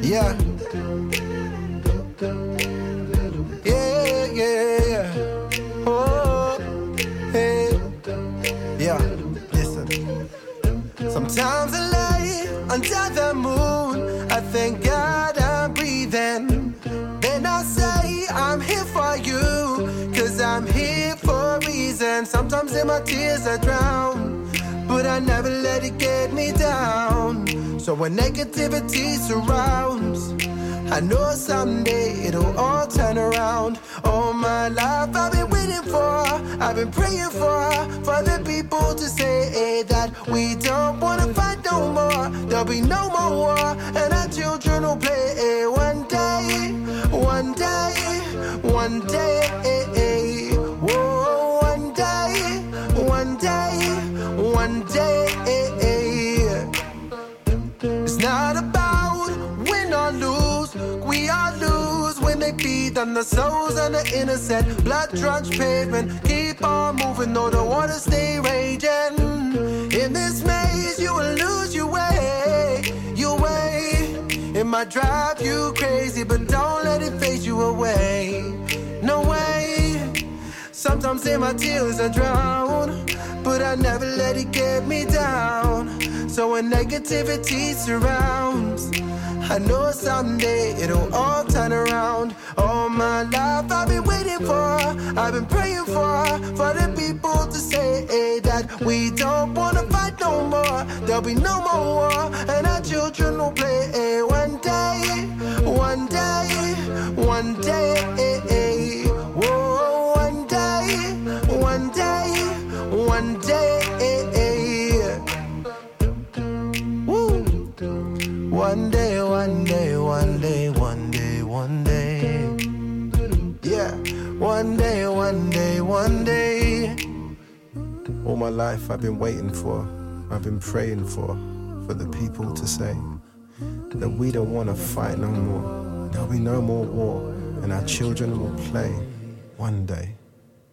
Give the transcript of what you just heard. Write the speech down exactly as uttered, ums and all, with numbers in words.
Yeah. Yeah, yeah, yeah. Oh, hey. Yeah, listen. Sometimes I lay under the moon, I thank God I'm breathing. Then I say I'm here for you, cause I'm here for a reason. Sometimes in my tears I drown, but I never let it get me down. So when negativity surrounds, I know someday it'll all turn around. All my life I've been waiting for, I've been praying for, for the people to say that we don't wanna fight no more. There'll be no more war, and our children will play one day, one day, one day. Whoa, one day, one day, one day. It's not about win or lose, we all lose when they feed on the souls of the innocent. Blood-drenched pavement, keep on moving, though the water stay raging. In this maze, you will lose your way, your way. It might drive you crazy, but don't let it fade you away. No way. Sometimes in my tears I drown, but I never let it get me down. So when negativity surrounds, I know someday it'll all turn around. All my life I've been waiting for, I've been praying for, for the people to say that we don't wanna fight no more. There'll be no more war, and our children will play one day, one day, one day. Whoa, one day, one day, one day. One day, one day, one day, one day, one day. Yeah, one day, one day, one day. All my life I've been waiting for, I've been praying for, for the people to say that we don't want to fight no more. There'll be no more war, and our children will play one day.